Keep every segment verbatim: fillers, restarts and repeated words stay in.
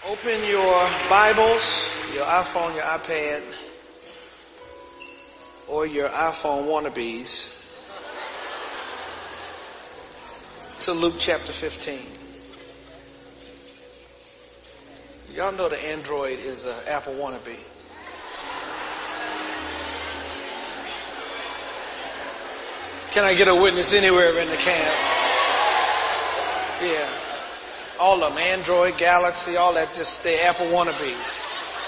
Open your Bibles, your iPhone, your iPad, or your iPhone wannabes to Luke chapter fifteen. Y'all know the Android is an Apple wannabe. Can I get a witness anywhere in the camp? Yeah. All of them, Android, Galaxy, all that, just the Apple wannabes.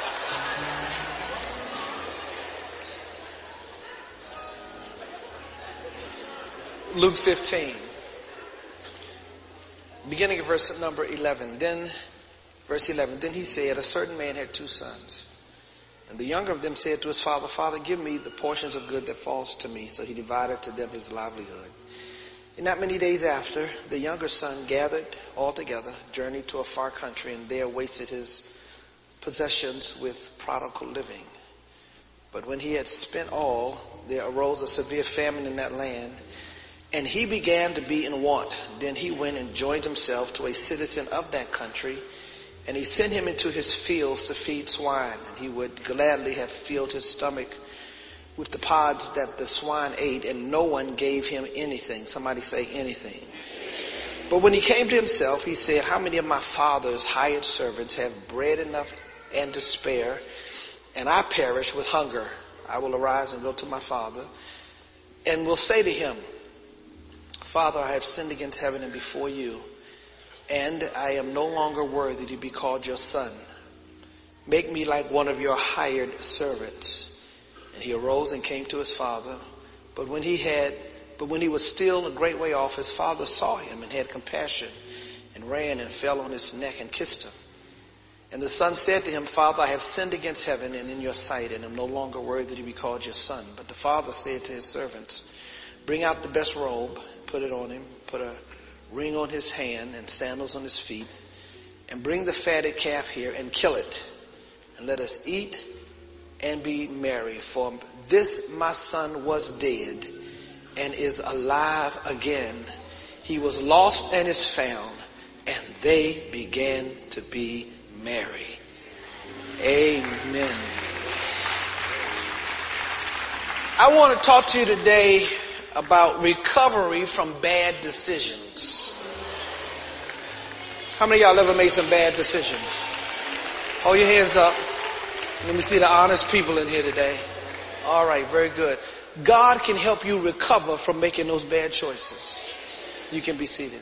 Luke fifteen. Beginning of verse number eleven. Then, verse eleven, then he said, a certain man had two sons. And the younger of them said to his father, Father, give me the portions of good that falls to me. So he divided to them his livelihood. And not many days after, the younger son gathered all together, journeyed to a far country, and there wasted his possessions with prodigal living. But when he had spent all, there arose a severe famine in that land, and he began to be in want. Then he went and joined himself to a citizen of that country, and he sent him into his fields to feed swine. And he would gladly have filled his stomach with the pods that the swine ate, and no one gave him anything. Somebody say anything. But when he came to himself, he said, how many of my father's hired servants have bread enough and to spare, and I perish with hunger? I will arise and go to my father, and will say to him, Father, I have sinned against heaven and before you, and I am no longer worthy to be called your son. Make me like one of your hired servants. And he arose and came to his father. But when he had, but when he was still a great way off, his father saw him and had compassion, and ran and fell on his neck and kissed him. And the son said to him, Father, I have sinned against heaven and in your sight, and am no longer worthy to be called your son. But the father said to his servants, bring out the best robe, put it on him, put a ring on his hand and sandals on his feet, and bring the fatted calf here and kill it, and let us eat and be merry. For this my son was dead and is alive again. He was lost and is found, and they began to be merry. Amen. I want to talk to you today about recovery from bad decisions. How many of y'all ever made some bad decisions? Hold your hands up. Let me see the honest people in here today. All right, very good. God can help you recover from making those bad choices. You can be seated.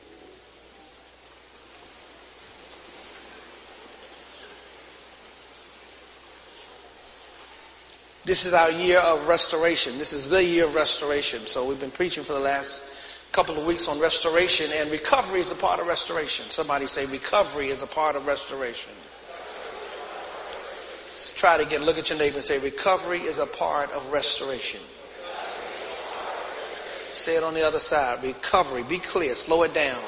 This is our year of restoration. This is the year of restoration. So we've been preaching for the last couple of weeks on restoration, and recovery is a part of restoration. Somebody say recovery is a part of restoration. Let's try to get, look at your neighbor and say recovery is a part of restoration. Say it on the other side. Recovery. Be clear. Slow it down.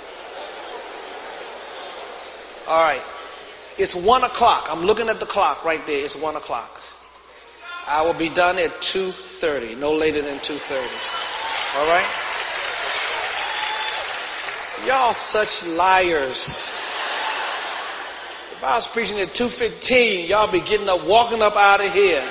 All right. It's one o'clock. I'm looking at the clock right there. It's one o'clock. I will be done at two thirty, no later than two thirty. All right? Y'all such liars. If I was preaching at two fifteen, y'all be getting up, walking up out of here.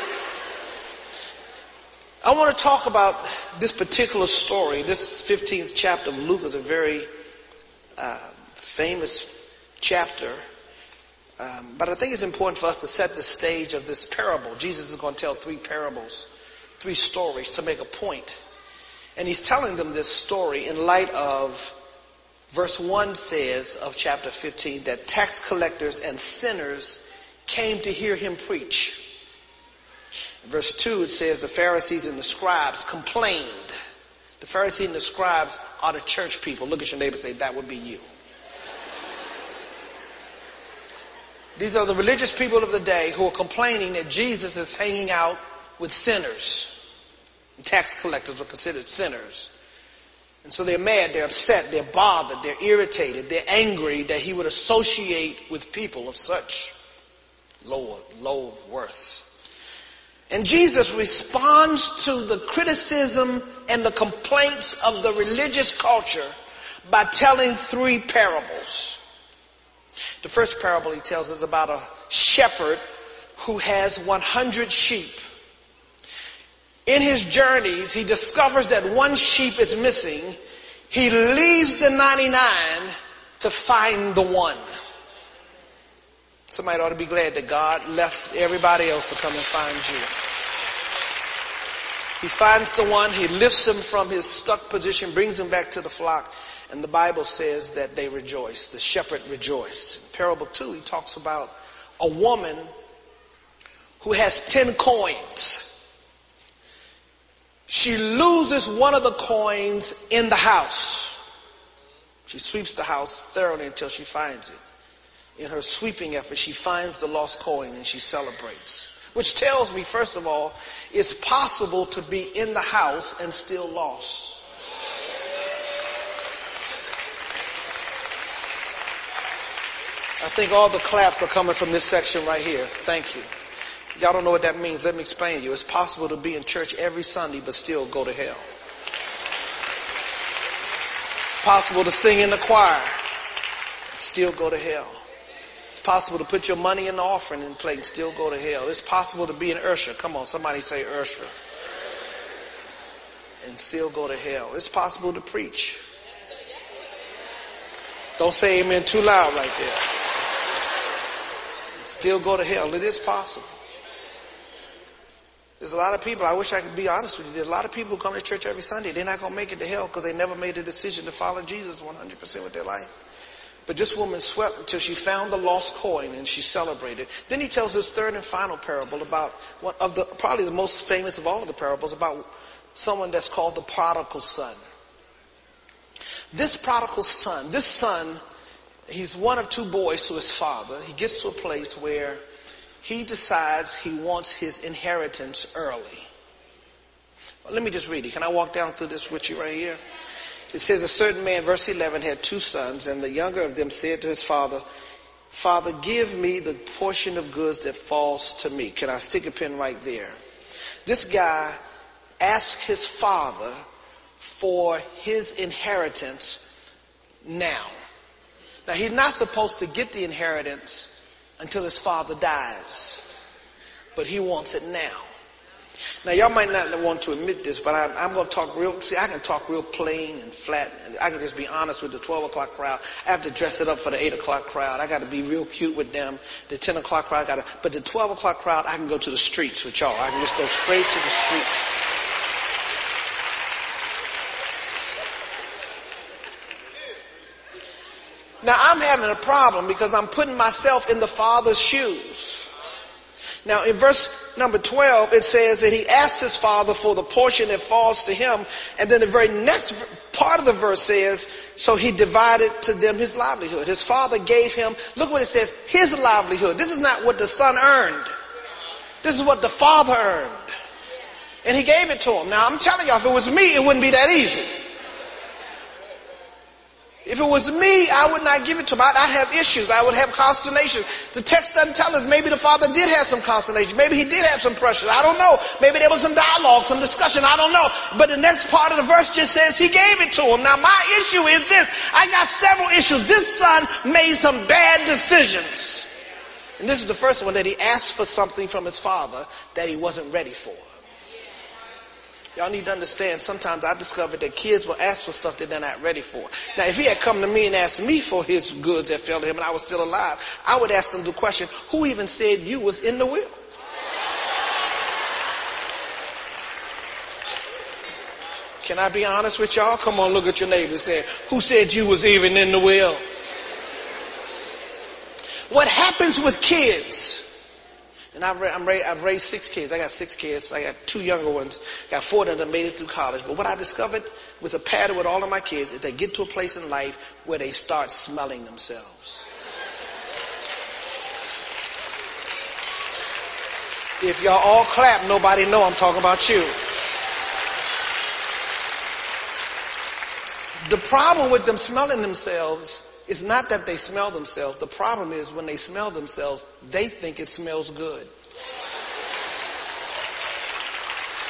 I want to talk about this particular story. This fifteenth chapter of Luke is a very uh, famous chapter. Um, but I think it's important for us to set the stage of this parable. Jesus is going to tell three parables, three stories to make a point. And he's telling them this story in light of verse one says of chapter fifteen that tax collectors and sinners came to hear him preach. In verse two it says the Pharisees and the scribes complained. The Pharisees and the scribes are the church people. Look at your neighbor and say, that would be you. These are the religious people of the day who are complaining that Jesus is hanging out with sinners. And tax collectors are considered sinners. And so they're mad, they're upset, they're bothered, they're irritated, they're angry that he would associate with people of such low, low worth. And Jesus responds to the criticism and the complaints of the religious culture by telling three parables. The first parable he tells is about a shepherd who has one hundred sheep. In his journeys, he discovers that one sheep is missing. He leaves the ninety-nine to find the one. Somebody ought to be glad that God left everybody else to come and find you. He finds the one, he lifts him from his stuck position, brings him back to the flock, and the Bible says that they rejoiced. The shepherd rejoiced. In parable two, he talks about a woman who has ten coins. She loses one of the coins in the house. She sweeps the house thoroughly until she finds it. In her sweeping effort, she finds the lost coin and she celebrates. Which tells me, first of all, it's possible to be in the house and still lost. I think all the claps are coming from this section right here. Thank you. Y'all don't know what that means. Let me explain to you. It's possible to be in church every Sunday but still go to hell. It's possible to sing in the choir and still go to hell. It's possible to put your money in the offering and plate and still go to hell. It's possible to be an usher. Come on, somebody say usher. And still go to hell. It's possible to preach. Don't say amen too loud right there. Still go to hell. It is possible. There's a lot of people, I wish I could be honest with you, there's a lot of people who come to church every Sunday, they're not going to make it to hell because they never made a decision to follow Jesus one hundred percent with their life. But this woman swept until she found the lost coin and she celebrated. Then he tells this third and final parable about one of the, probably the most famous of all of the parables, about someone that's called the prodigal son. This prodigal son, this son, he's one of two boys to his father. He gets to a place where he decides he wants his inheritance early. Well, let me just read it. Can I walk down through this with you right here? It says, a certain man, verse eleven, had two sons, and the younger of them said to his father, Father, give me the portion of goods that falls to me. Can I stick a pin right there? This guy asked his father for his inheritance now. Now, he's not supposed to get the inheritance until his father dies, but he wants it now. Now, y'all might not want to admit this, but I'm, I'm going to talk real, see, I can talk real plain and flat, and I can just be honest with the twelve o'clock crowd. I have to dress it up for the eight o'clock crowd. I got to be real cute with them. The ten o'clock crowd, I got to, but the twelve o'clock crowd, I can go to the streets with y'all. I can just go straight to the streets. Now, I'm having a problem because I'm putting myself in the Father's shoes. Now, in verse number twelve, it says that he asked his father for the portion that falls to him. And then the very next part of the verse says, so he divided to them his livelihood. His father gave him, look what it says, his livelihood. This is not what the son earned. This is what the father earned. And he gave it to him. Now, I'm telling y'all, if it was me, it wouldn't be that easy. If it was me, I would not give it to him. I'd, I'd have issues. I would have consternation. The text doesn't tell us. Maybe the father did have some consternation. Maybe he did have some pressure. I don't know. Maybe there was some dialogue, some discussion. I don't know. But the next part of the verse just says he gave it to him. Now, my issue is this. I got several issues. This son made some bad decisions. And this is the first one, that he asked for something from his father that he wasn't ready for. Y'all need to understand, sometimes I discovered that kids will ask for stuff that they're not ready for. Now, if he had come to me and asked me for his goods that fell to him and I was still alive, I would ask him the question, who even said you was in the will? Can I be honest with y'all? Come on, look at your neighbor and say, who said you was even in the will? What happens with kids? And I've, I'm ra- I've raised six kids. I got six kids. I got two younger ones. Got four that have made it through college. But what I discovered with a pattern with all of my kids is they get to a place in life where they start smelling themselves. If y'all all clap, nobody know I'm talking about you. The problem with them smelling themselves is not that they smell themselves. The problem is when they smell themselves, they think it smells good.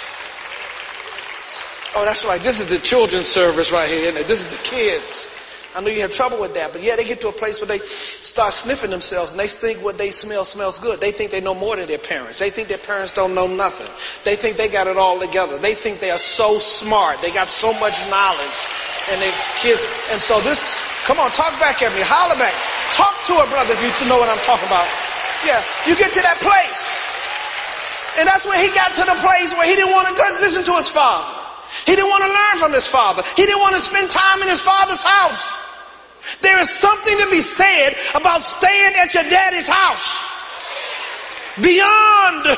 Oh, that's right. This is the children's service right here, isn't it? This is the kids. I know you have trouble with that, but yeah, they get to a place where they start sniffing themselves and they think what they smell smells good. They think they know more than their parents. They think their parents don't know nothing. They think they got it all together. They think they are so smart. They got so much knowledge. And they kids, and so this, come on, talk back at me, holler back. Talk to a brother if you know what I'm talking about. Yeah, you get to that place. And that's when he got to the place where he didn't want to just listen to his father. He didn't want to learn from his father. He didn't want to spend time in his father's house. There is something to be said about staying at your daddy's house. Beyond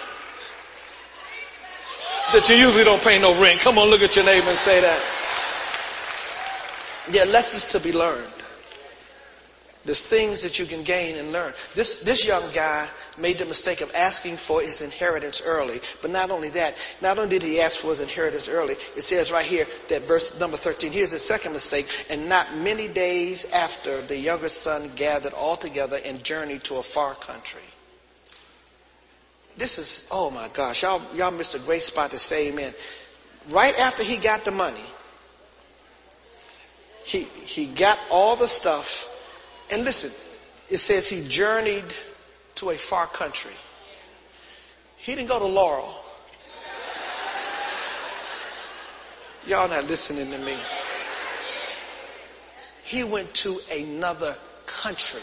that you usually don't pay no rent. Come on, look at your neighbor and say that. There are lessons to be learned. There's things that you can gain and learn. This, this young guy made the mistake of asking for his inheritance early. But not only that, not only did he ask for his inheritance early, it says right here that verse number thirteen, here's the second mistake. And not many days after, the younger son gathered all together and journeyed to a far country. This is, oh my gosh, y'all, y'all missed a great spot to say amen. Right after he got the money, he, he got all the stuff. And listen, it says he journeyed to a far country. He didn't go to Laurel. Y'all not listening to me. He went to another country.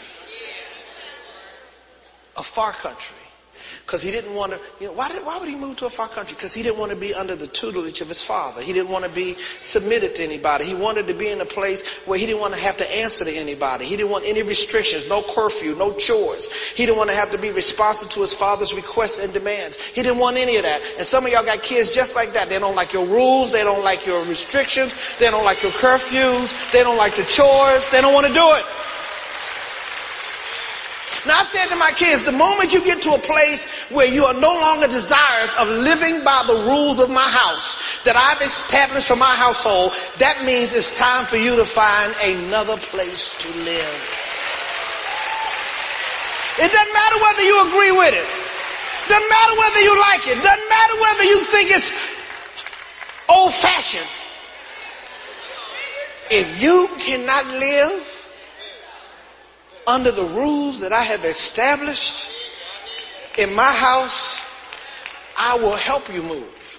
A far country. Because he didn't want to, you know, why, did, why would he move to a far country? Because he didn't want to be under the tutelage of his father. He didn't want to be submitted to anybody. He wanted to be in a place where he didn't want to have to answer to anybody. He didn't want any restrictions, no curfew, no chores. He didn't want to have to be responsive to his father's requests and demands. He didn't want any of that. And some of y'all got kids just like that. They don't like your rules. They don't like your restrictions. They don't like your curfews. They don't like the chores. They don't want to do it. Now I said to my kids, the moment you get to a place where you are no longer desirous of living by the rules of my house that I've established for my household, that means it's time for you to find another place to live. It doesn't matter whether you agree with it. Doesn't matter whether you like it. Doesn't matter whether you think it's old-fashioned. If you cannot live under the rules that I have established in my house, I will help you move.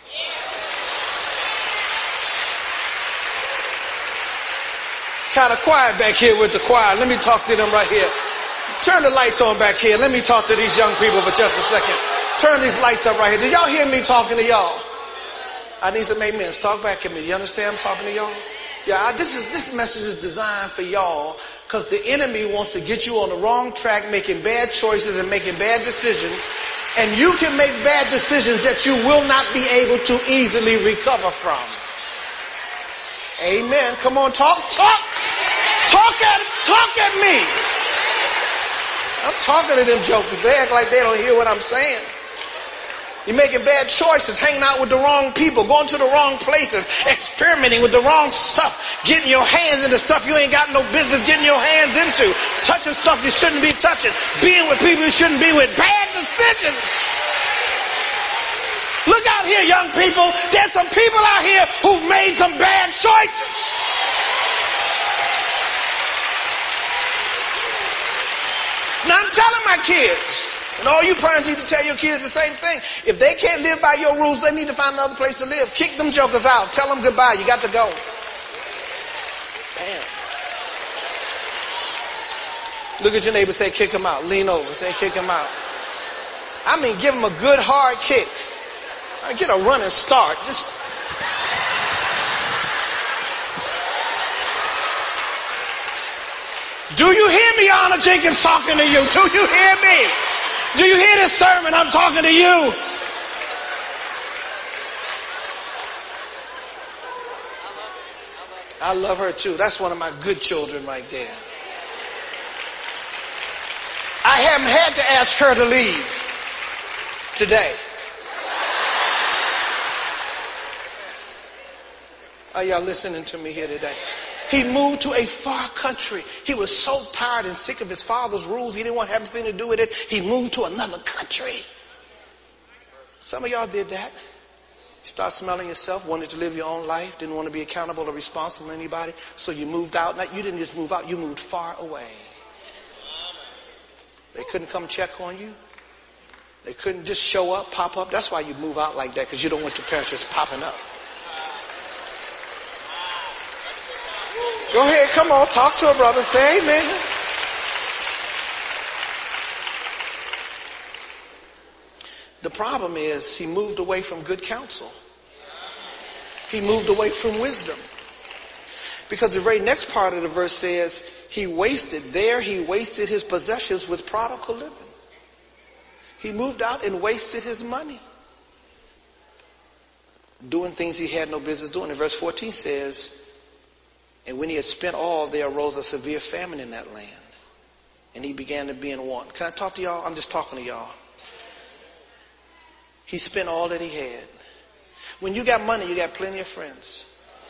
Kind of quiet back here with the choir. Let me talk to them right here. Turn the lights on back here. Let me talk to these young people for just a second. Turn these lights up right here. Did y'all hear me talking to y'all? I need some amens. Talk back at me. You understand I'm talking to y'all? Yeah, I, this is this message is designed for y'all because the enemy wants to get you on the wrong track, making bad choices and making bad decisions. And you can make bad decisions that you will not be able to easily recover from. Amen. Come on, talk, talk, talk at, talk at me. I'm talking to them jokers. They act like they don't hear what I'm saying. You're making bad choices, hanging out with the wrong people, going to the wrong places, experimenting with the wrong stuff, getting your hands into stuff you ain't got no business getting your hands into, touching stuff you shouldn't be touching, being with people you shouldn't be with. Bad decisions. Look out here, young people. There's some people out here who've made some bad choices. Now I'm telling my kids, and all you parents need to tell your kids the same thing. If they can't live by your rules, they need to find another place to live. Kick them jokers out. Tell them goodbye. You got to go. Damn. Look at your neighbor, say kick them out. Lean over, say kick them out. I mean, give them a good hard kick. I get a running start. Just. Do you hear me, Anna Jenkins, talking to you? Do you hear me? Do you hear this sermon? I'm talking to you. I love her too. That's one of my good children right there. I haven't had to ask her to leave today. Are y'all listening to me here today? He moved to a far country. He was so tired and sick of his father's rules, he didn't want to have anything to do with it. He moved to another country. Some of y'all did that. You start smelling yourself, wanted to live your own life, didn't want to be accountable or responsible to anybody, so you moved out. Now, you didn't just move out, you moved far away. They couldn't come check on you. They couldn't just show up, pop up. That's why you move out like that, because you don't want your parents just popping up. Go ahead, come on, talk to a brother, say amen. The problem is he moved away from good counsel. He moved away from wisdom. Because the very next part of the verse says, he wasted, there he wasted his possessions with prodigal living. He moved out and wasted his money doing things he had no business doing. And verse fourteen says, and when he had spent all, there arose a severe famine in that land. And he began to be in want. Can I talk to y'all? I'm just talking to y'all. He spent all that he had. When you got money, you got plenty of friends.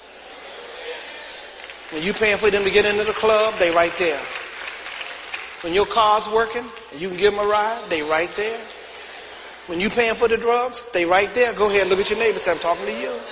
When you paying for them to get into the club, they right there. When your car's working and you can give them a ride, they right there. When you paying for the drugs, they right there. Go ahead, look at your neighbor, say, I'm talking to you.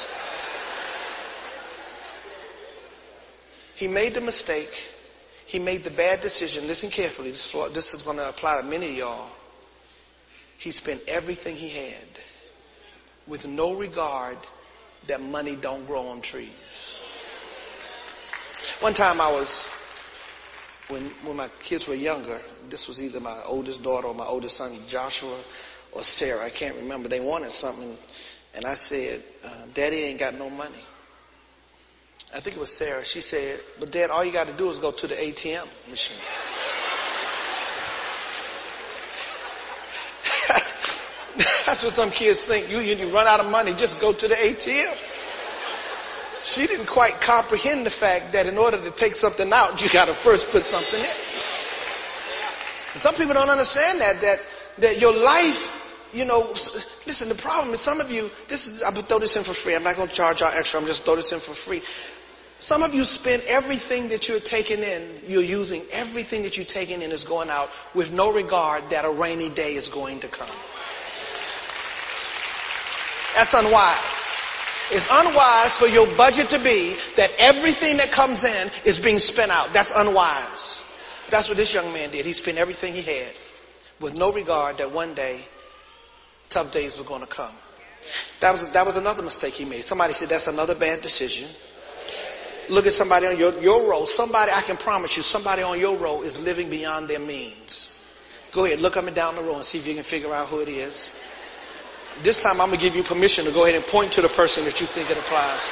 He made the mistake. He made the bad decision. Listen carefully. This, this is going to apply to many of y'all. He spent everything he had with no regard that money don't grow on trees. One time I was, when, when my kids were younger, this was either my oldest daughter or my oldest son, Joshua, or Sarah. I can't remember. They wanted something. And I said, uh, Daddy ain't got no money. I think it was Sarah. She said, but Dad, all you got to do is go to the A T M machine. That's what some kids think. You, you run out of money, just go to the A T M. She didn't quite comprehend the fact that in order to take something out, you got to first put something in. And some people don't understand that, that, that your life, you know, listen, the problem is some of you, this is, I'm going to throw this in for free. I'm not going to charge y'all extra. I'm just throw this in for free. Some of you spend everything that you're taking in, you're using everything that you're taking in is going out with no regard that a rainy day is going to come. That's unwise. It's unwise for your budget to be that everything that comes in is being spent out. That's unwise. That's what this young man did. He spent everything he had with no regard that one day tough days were going to come. That was, that was another mistake he made. Somebody said that's another bad decision. Look at somebody on your, your row. Somebody, I can promise you, somebody on your row is living beyond their means. Go ahead, look up and down the row and see if you can figure out who it is. This time I'm going to give you permission to go ahead and point to the person that you think it applies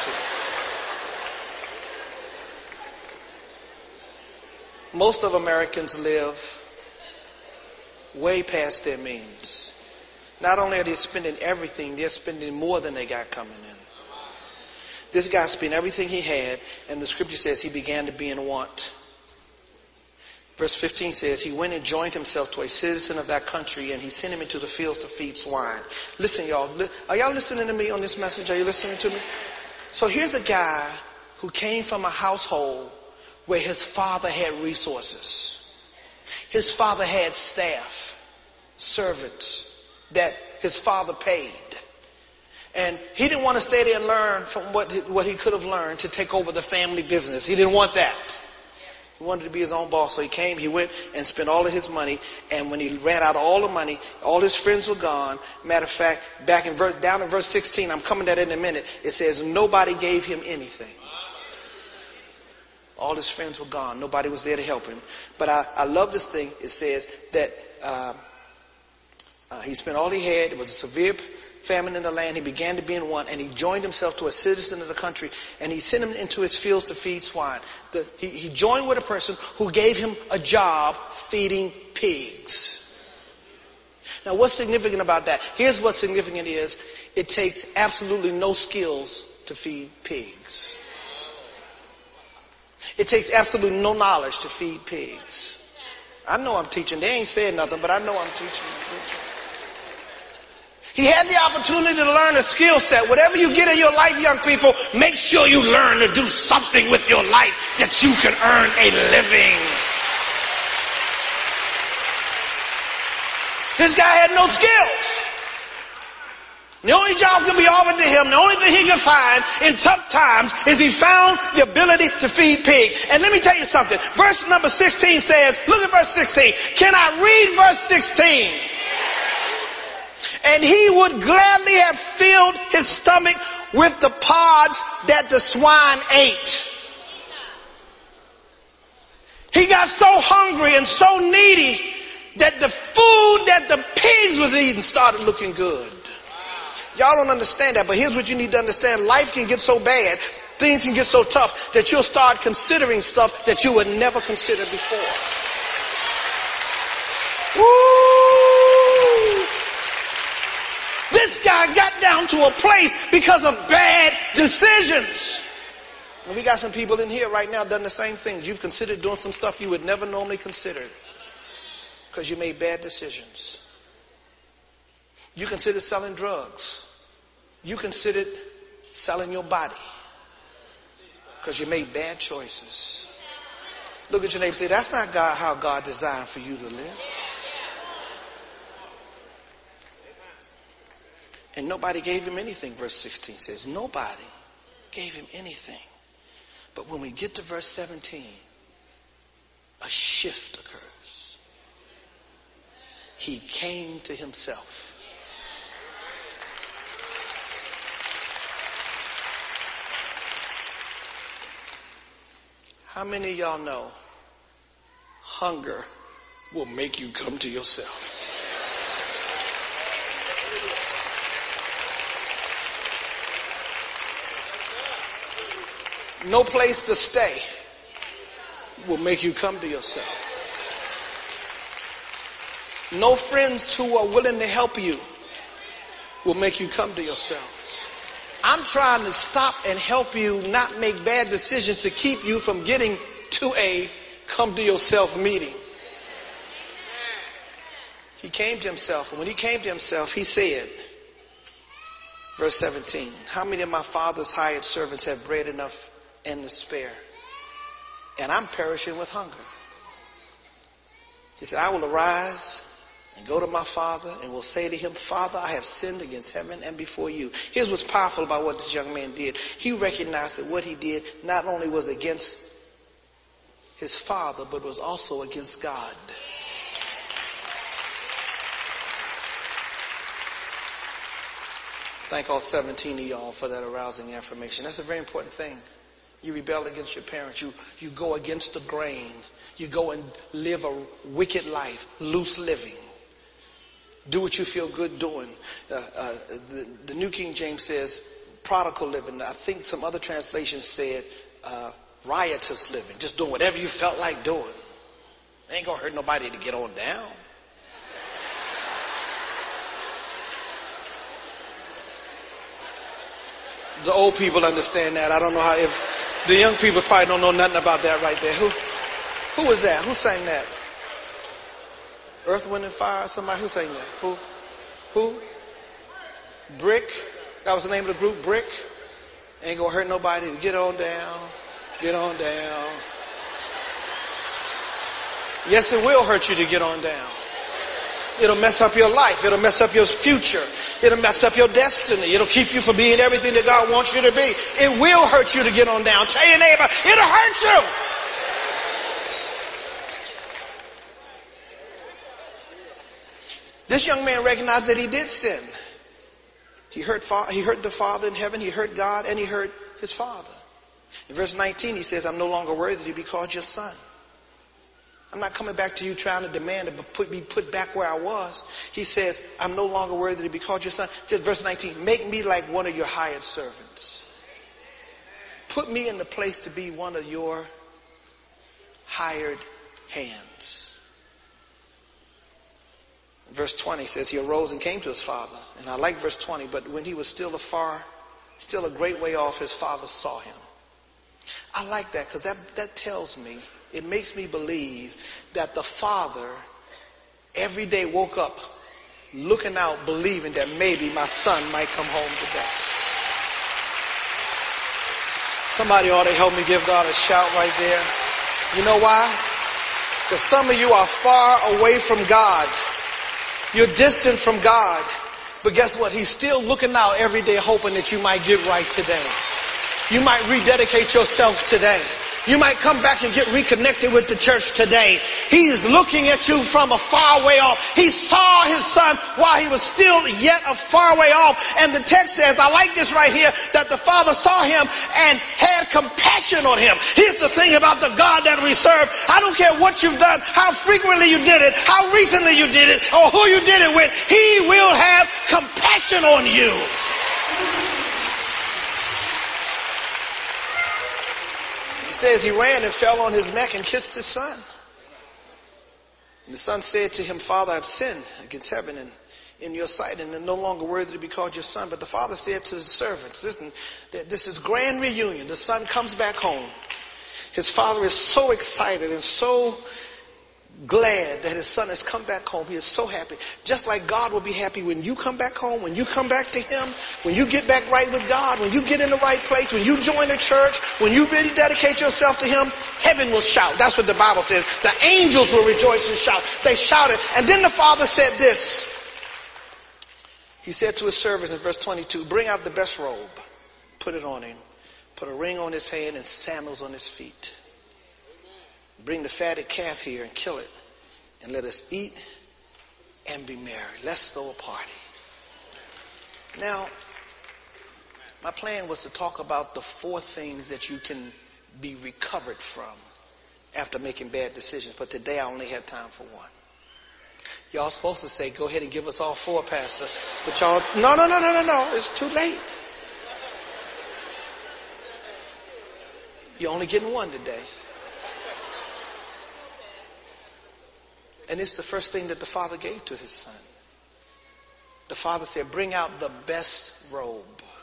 to. Most of Americans live way past their means. Not only are they spending everything, they're spending more than they got coming in. This guy spent everything he had, and the scripture says he began to be in want. Verse fifteen says, he went and joined himself to a citizen of that country, and he sent him into the fields to feed swine. Listen, y'all. Are y'all listening to me on this message? Are you listening to me? So here's a guy who came from a household where his father had resources. His father had staff, servants that his father paid. And he didn't want to stay there and learn from what, what he could have learned to take over the family business. He didn't want that. He wanted to be his own boss. So he came, he went and spent all of his money. And when he ran out of all the money, all his friends were gone. Matter of fact, back in verse, down in verse sixteen, I'm coming to that in a minute. It says nobody gave him anything. All his friends were gone. Nobody was there to help him. But I, I love this thing. It says that uh, uh, he spent all he had. It was a severe famine in the land. He began to be in want, and he joined himself to a citizen of the country, and he sent him into his fields to feed swine. The, he, he joined with a person who gave him a job feeding pigs. Now, what's significant about that? Here's what's significant is it takes absolutely no skills to feed pigs. It takes absolutely no knowledge to feed pigs. I know I'm teaching. They ain't saying nothing, but I know I'm teaching. He had the opportunity to learn a skill set. Whatever you get in your life, young people, make sure you learn to do something with your life that you can earn a living. This guy had no skills. The only job can be offered to him, the only thing he can find in tough times is he found the ability to feed pigs. And let me tell you something. Verse number sixteen says, look at verse sixteen. Can I read verse sixteen? And he would gladly have filled his stomach with the pods that the swine ate. He got so hungry and so needy that the food that the pigs was eating started looking good. Y'all don't understand that, but here's what you need to understand. Life can get so bad, things can get so tough that you'll start considering stuff that you would never consider before. Woo! This guy got down to a place because of bad decisions. And we got some people in here right now done the same things. You've considered doing some stuff you would never normally consider because you made bad decisions. You considered selling drugs. You considered selling your body because you made bad choices. Look at your neighbor and say, that's not God, how God designed for you to live. And nobody gave him anything, verse sixteen says. Nobody gave him anything. But when we get to verse seventeen, a shift occurs. He came to himself. How many of y'all know hunger will make you come to yourself? No place to stay will make you come to yourself. No friends who are willing to help you will make you come to yourself. I'm trying to stop and help you not make bad decisions to keep you from getting to a come to yourself meeting. He came to himself, and when he came to himself, he said, verse seventeen, how many of my father's hired servants have bread enough and to spare? And I'm perishing with hunger. He said, I will arise and go to my father and will say to him, Father, I have sinned against heaven and before you. Here's what's powerful about what this young man did. He recognized that what he did not only was against his father, but was also against God. Thank all seventeen of y'all for that arousing affirmation. That's a very important thing. You rebel against your parents. You, you go against the grain. You go and live a wicked life, loose living. Do what you feel good doing. Uh, uh, the, the New King James says prodigal living. I think some other translations said uh, riotous living. Just doing whatever you felt like doing. It ain't gonna hurt nobody to get on down. The old people understand that. I don't know how, if the young people probably don't know nothing about that right there. Who, who was that? Who sang that? Earth, Wind, and Fire? Somebody who sang that? Who? Who? Brick? That was the name of the group, Brick? Ain't gonna hurt nobody to get on down. Get on down. Yes, it will hurt you to get on down. It'll mess up your life. It'll mess up your future. It'll mess up your destiny. It'll keep you from being everything that God wants you to be. It will hurt you to get on down. Tell your neighbor, it'll hurt you. This young man recognized that he did sin. He hurt, he hurt the Father in heaven, he hurt God, and he hurt his Father. In verse nineteen, he says, I'm no longer worthy to be called your son. I'm not coming back to you trying to demand to put me put back where I was. He says, I'm no longer worthy to be called your son. Verse nineteen, make me like one of your hired servants. Put me in the place to be one of your hired hands. Verse twenty says he arose and came to his father. And I like verse twenty, but when he was still afar, still a great way off, his father saw him. I like that because that, that tells me, it makes me believe that the father every day woke up looking out, believing that maybe my son might come home today. Somebody ought to help me give God a shout right there. You know why? Because some of you are far away from God. You're distant from God. But guess what? He's still looking out every day hoping that you might get right today. You might rededicate yourself today. You might come back and get reconnected with the church today. He's looking at you from a far way off. He saw his son while he was still yet a far way off. And the text says, I like this right here, that the father saw him and had compassion on him. Here's the thing about the God that we serve. I don't care what you've done, how frequently you did it, how recently you did it, or who you did it with. He will have compassion on you. He says he ran and fell on his neck and kissed his son. And the son said to him, Father, I've sinned against heaven and in your sight and am no longer worthy to be called your son. But the father said to his servants, listen, this is grand reunion. The son comes back home. His father is so excited and so glad that his son has come back home. He is so happy. Just like God will be happy when you come back home, when you come back to him, when you get back right with God, when you get in the right place, when you join the church, when you really dedicate yourself to him, heaven will shout. That's what the Bible says. The angels will rejoice and shout. They shouted. And then the father said this. He said to his servants in verse twenty-two, bring out the best robe, put it on him, put a ring on his hand and sandals on his feet. Bring the fatted calf here and kill it, and let us eat and be merry. Let's throw a party. Now, my plan was to talk about the four things that you can be recovered from after making bad decisions, but today I only have time for one. Y'all supposed to say, go ahead and give us all four, Pastor. But y'all, no, no, no, no, no, no. It's too late. You're only getting one today. And it's the first thing that the father gave to his son. The father said, bring out the best robe.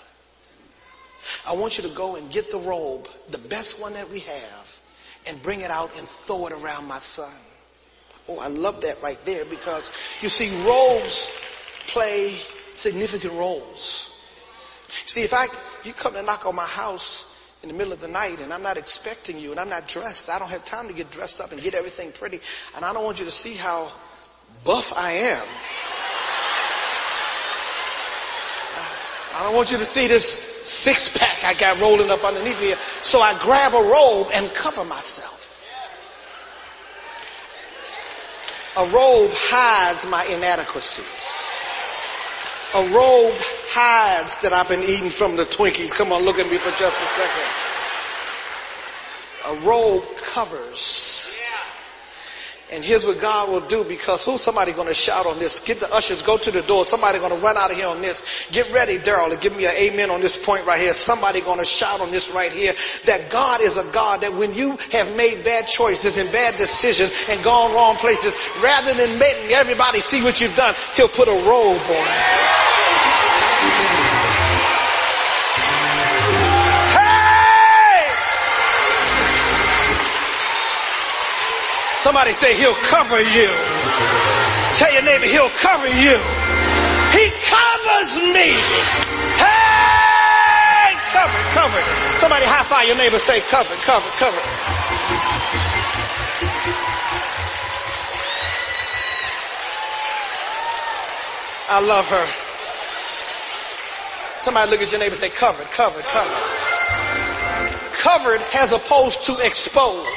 I want you to go and get the robe, the best one that we have, and bring it out and throw it around my son. Oh, I love that right there, because you see, robes play significant roles. See, if I, if you come to knock on my house in the middle of the night and I'm not expecting you and I'm not dressed, I don't have time to get dressed up and get everything pretty, and I don't want you to see how buff I am. I don't want you to see this six pack I got rolling up underneath here. So I grab a robe and cover myself. A robe hides my inadequacies. A robe hides that I've been eating from the Twinkies. Come on, look at me for just a second. A robe covers. And here's what God will do, because who's somebody going to shout on this? Get the ushers, go to the door. Somebody going to run out of here on this. Get ready, Daryl, to give me an amen on this point right here. Somebody going to shout on this right here, that God is a God that when you have made bad choices and bad decisions and gone wrong places, rather than making everybody see what you've done, he'll put a robe on you. Somebody say, he'll cover you. Tell your neighbor, he'll cover you. He covers me. Hey, cover, cover. Somebody high five your neighbor, say cover, cover, cover. I love her. Somebody look at your neighbor and say covered, covered, covered. Covered as opposed to exposed.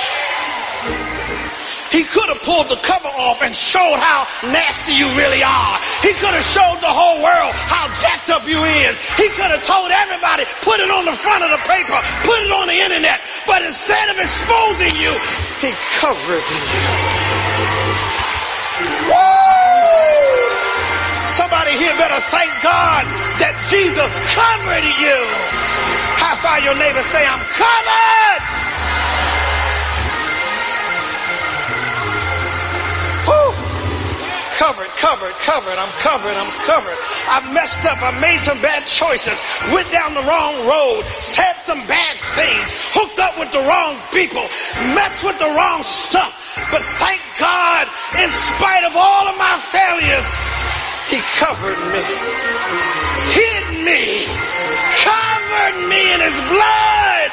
He could have pulled the cover off and showed how nasty you really are. He could have showed the whole world how jacked up you is. He could have told everybody, put it on the front of the paper, put it on the internet. But instead of exposing you, he covered you. Woo! Somebody here better thank God that Jesus covered you. High five your neighbor, say, I'm covered. Covered, covered, covered, I'm covered, I'm covered. I messed up, I made some bad choices, went down the wrong road, said some bad things, hooked up with the wrong people, messed with the wrong stuff. But thank God, in spite of all of my failures, he covered me, hid me, covered me in his blood.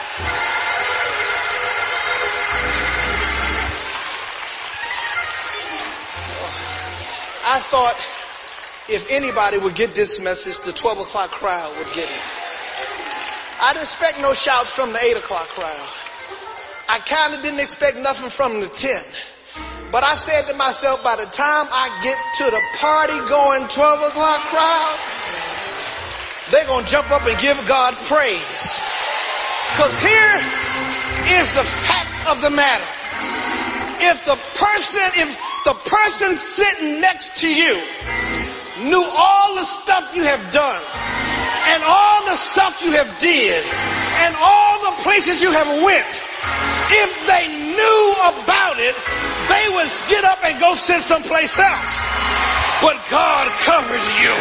I thought If anybody would get this message, the twelve o'clock crowd would get it. I didn't expect no shouts from the eight o'clock crowd. I kind of didn't expect nothing from the ten. But I said to myself, by the time I get to the party going twelve o'clock crowd, they're going to jump up and give God praise. Because here is the fact of the matter. If the person, if the person sitting next to you knew all the stuff you have done and all the stuff you have did and all the places you have went, if they knew about it, they would get up and go sit someplace else. But God covered you.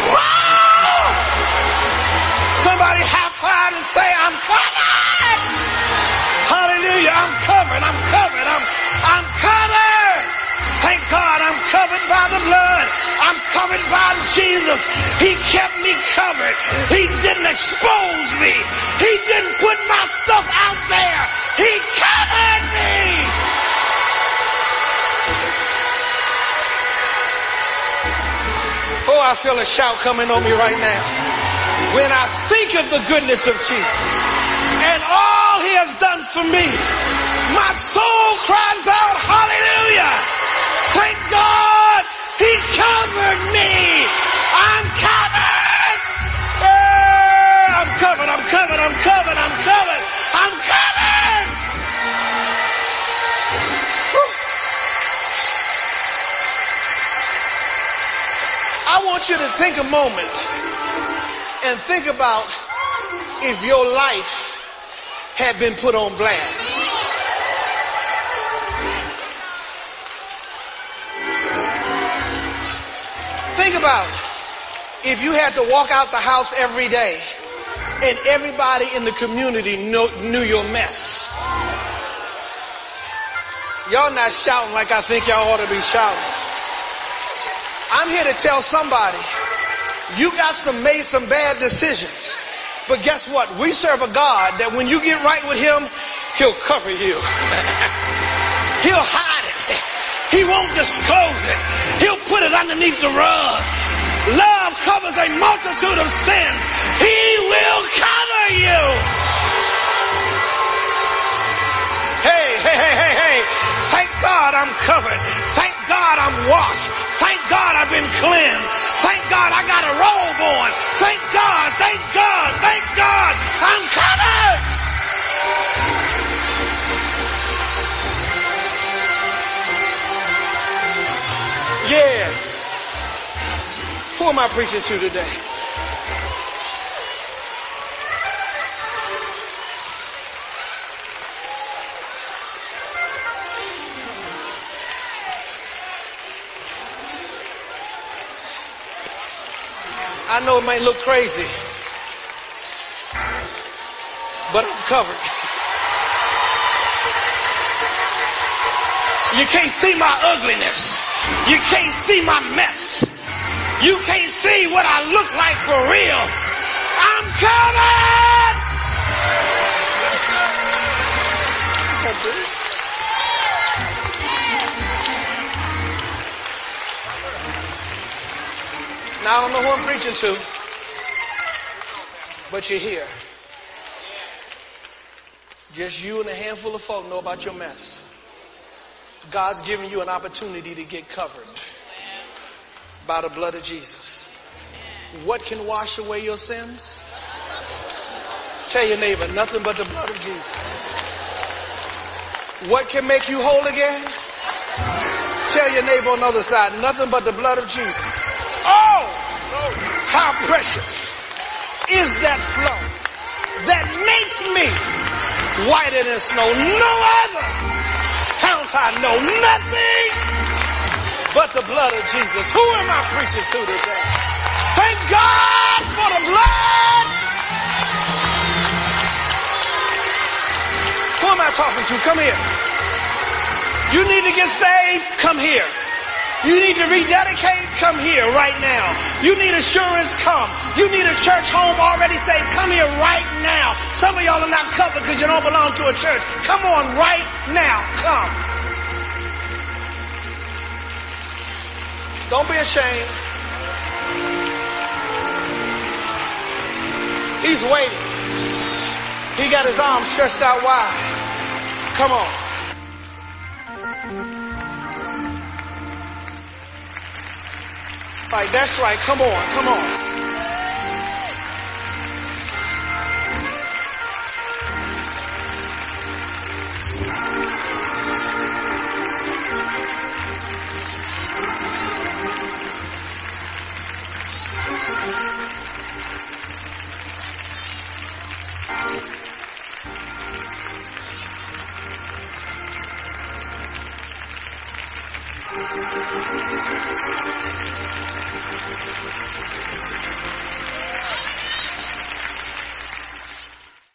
Somebody high five and say, I'm covered. Hallelujah. I'm covered. I'm covered. I'm, I'm covered. Thank God I'm covered by the blood. I'm covered by Jesus. He kept me covered. He didn't expose me. He didn't put my stuff out there. He covered me. Oh, I feel a shout coming on me right now. When I think of the goodness of Jesus and all he has done for me, my soul cries out, hallelujah. Thank God he covered me. I'm covered. Yeah, I'm covered. I'm covered. I'm covered. I'm covered. I'm covered. Whew. I want you to think a moment and think about if your life had been put on blast. Think about if you had to walk out the house every day and everybody in the community knew, knew your mess. Y'all not shouting like I think y'all ought to be shouting. I'm here to tell somebody, you got some made some bad decisions. But guess what? We serve a God that when you get right with him, he'll cover you. He'll hide it. He won't disclose it. He'll put it underneath the rug. Love covers a multitude of sins. He will cover you. Hey, hey, hey, hey, hey. Thank God I'm covered. Thank God I'm washed. Thank God I've been cleansed. Thank God I got a robe on. Thank God, thank God, thank God I'm covered. Yeah. Who am I preaching to today? I know it might look crazy, but I'm covered. You can't see my ugliness. You can't see my mess. You can't see what I look like for real. I'm covered. Now, I don't know who I'm preaching to, but you're here. Just you and a handful of folk know about your mess. God's giving you an opportunity to get covered by the blood of Jesus. What can wash away your sins? Tell your neighbor, nothing but the blood of Jesus. What can make you whole again? Tell your neighbor on the other side, nothing but the blood of Jesus. Oh, how precious is that flow that makes me whiter than snow. No other fount I know, nothing but the blood of Jesus. Who am I preaching to today? Thank God for the blood. Who am I talking to? Come here. You need to get saved? Come here. You need to rededicate? Come here right now. You need assurance? Come. You need a church home already saved? Come here right now. Some of y'all are not covered because you don't belong to a church. Come on right now. Come. Don't be ashamed. He's waiting. He got his arms stretched out wide. Come on. Right, that's right. Come on, come on.